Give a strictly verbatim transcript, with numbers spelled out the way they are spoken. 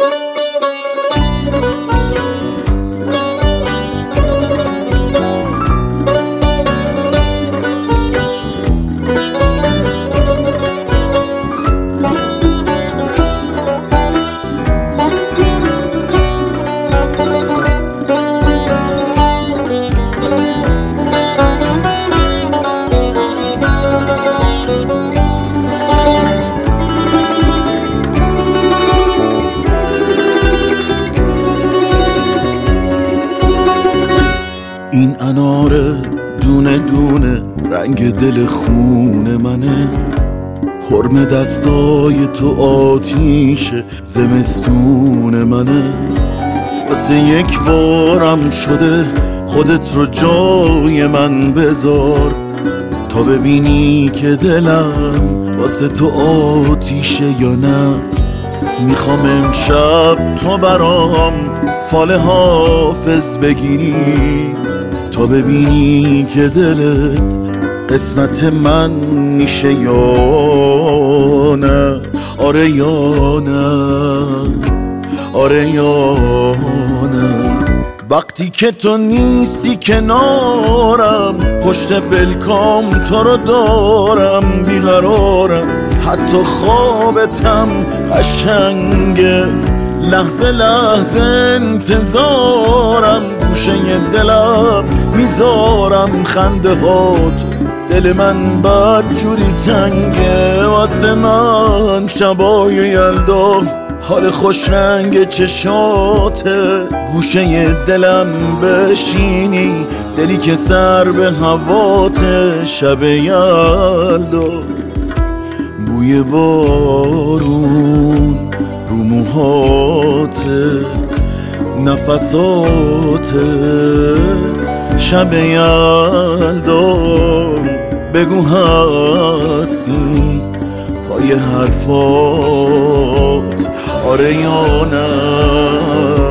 این اناره دونه دونه رنگ دل خون منه، حرم دستای تو آتیش زمستون منه. واسه یک بارم شده خودت رو جای من بذار، تا ببینی که دلم واسه تو آتیشه یا نه. میخوام امشب تو برام فال حافظ بگیری، تا ببینی که دلت قسمت من میشه یا نه. آره یا نه، آره یا نه. وقتی که تو نیستی کنارم، پشت بلکام تو رو دارم، بیقرارم، حتی خوابتم قشنگه، لحظه لحظه انتظارم، گوشه دلم میذارم خنده هات. دل من بد جوری تنگه واسه من، شبای یلدا حال خوش رنگ چشاته، گوشه دلم بشینی، دلی که سر به هواته. شب یلدا بوی بارون رو موهاته، نفساته. شب یلدا بگو هستی پای حرفات، آره یا نه.